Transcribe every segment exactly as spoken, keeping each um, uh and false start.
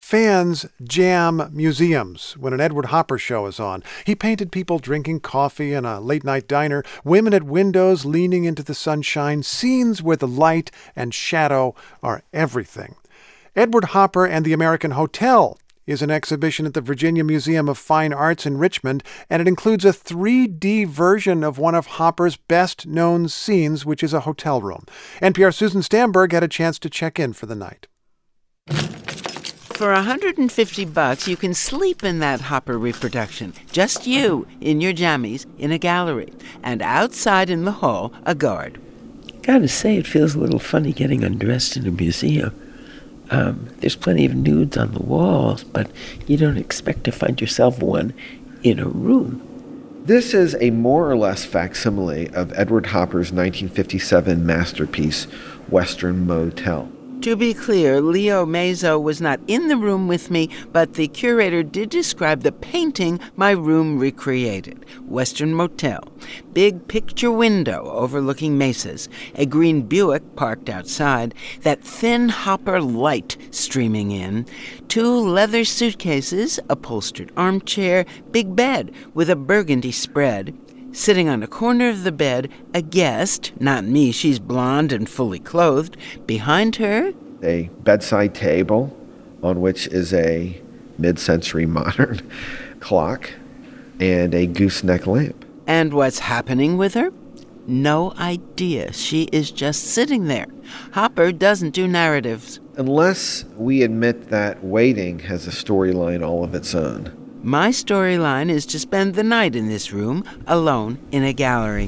Fans jam museums when an Edward Hopper show is on. He painted people drinking coffee in a late-night diner, women at windows leaning into the sunshine, scenes where the light and shadow are everything. Edward Hopper and the American Hotel is an exhibition at the Virginia Museum of Fine Arts in Richmond, and it includes a three D version of one of Hopper's best-known scenes, which is a hotel room. N P R's Susan Stamberg had a chance to check in for the night. For one hundred fifty bucks, you can sleep in that Hopper reproduction. Just you, in your jammies, in a gallery. And outside in the hall, a guard. Gotta say, it feels a little funny getting undressed in a museum. Um, there's plenty of nudes on the walls, but you don't expect to find yourself one in a room. This is a more or less facsimile of Edward Hopper's nineteen fifty-seven masterpiece, Western Motel. To be clear, Leo Mazo was not in the room with me, but the curator did describe the painting my room recreated. Western Motel. Big picture window overlooking mesas. A green Buick parked outside. That thin Hopper light streaming in. Two leather suitcases, upholstered armchair, big bed with a burgundy spread. Sitting on a corner of the bed, a guest, not me, she's blonde and fully clothed. Behind her, a bedside table on which is a mid-century modern clock and a gooseneck lamp. And what's happening with her? No idea. She is just sitting there. Hopper doesn't do narratives. Unless we admit that waiting has a storyline all of its own. My storyline is to spend the night in this room, alone in a gallery.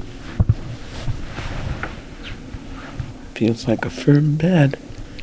Feels like a firm bed.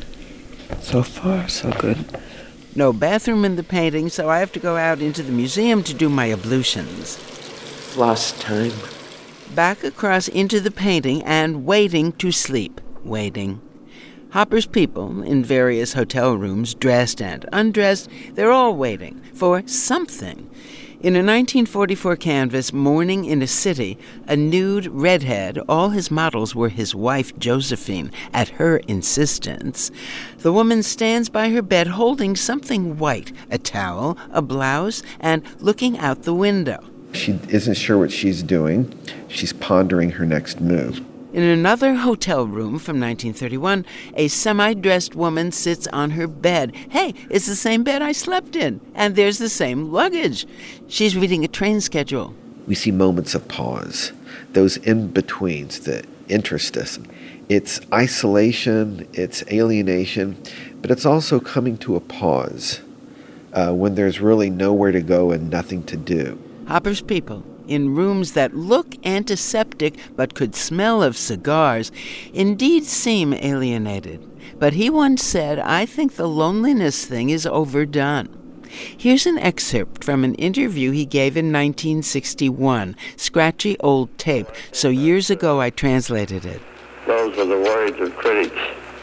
So far, so good. No bathroom in the painting, so I have to go out into the museum to do my ablutions. Floss time. Back across into the painting and waiting to sleep. Waiting. Hopper's people in various hotel rooms, dressed and undressed, they're all waiting for something. In a nineteen forty-four canvas, Morning in a City, a nude redhead, all his models were his wife Josephine, at her insistence. The woman stands by her bed holding something white, a towel, a blouse, and looking out the window. She isn't sure what she's doing. She's pondering her next move. In another hotel room from nineteen thirty-one, a semi-dressed woman sits on her bed. Hey, it's the same bed I slept in, and there's the same luggage. She's reading a train schedule. We see moments of pause, those in-betweens that interest us. It's isolation, it's alienation, but it's also coming to a pause uh, when there's really nowhere to go and nothing to do. Hopper's people, in rooms that look antiseptic but could smell of cigars, indeed seem alienated. But he once said, I think the loneliness thing is overdone. Here's an excerpt from an interview he gave in nineteen sixty-one, scratchy old tape, so years ago I translated it. Those are the words of critics.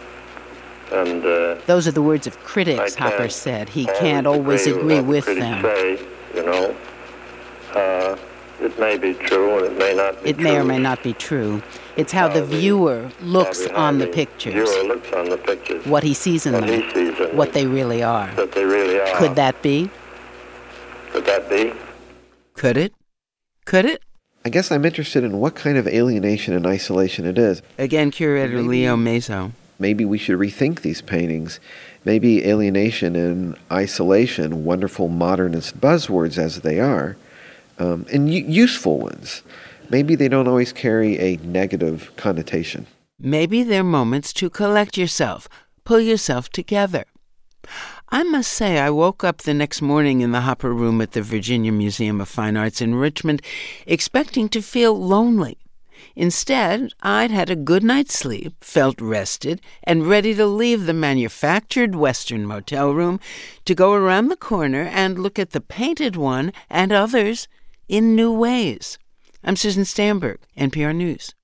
And uh, Those are the words of critics, Hopper said. He can't always agree with them. Say, you know, uh, it may be true and it may not be It true. may or may not be true. It's how the viewer looks on the pictures. Viewer looks on the pictures. What he sees in What them. he sees in What them. they really are. That they really are. Could that be? Could that be? Could it? Could it? I guess I'm interested in what kind of alienation and isolation it is. Again, curator Maybe- Leo Mazo. Maybe we should rethink these paintings. Maybe alienation and isolation, wonderful modernist buzzwords as they are, um, and u- useful ones. Maybe they don't always carry a negative connotation. Maybe they're moments to collect yourself, pull yourself together. I must say I woke up the next morning in the Hopper room at the Virginia Museum of Fine Arts in Richmond expecting to feel lonely. Instead, I'd had a good night's sleep, felt rested, and ready to leave the manufactured Western motel room to go around the corner and look at the painted one and others in new ways. I'm Susan Stamberg, N P R News.